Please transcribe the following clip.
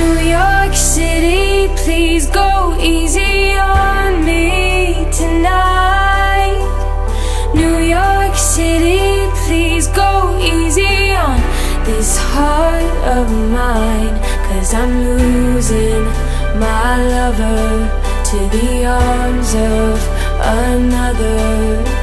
New York City, please go easy on me tonight. New York City, please go easy on this heart of mine, 'cause I'm losing my lover to the arms of another.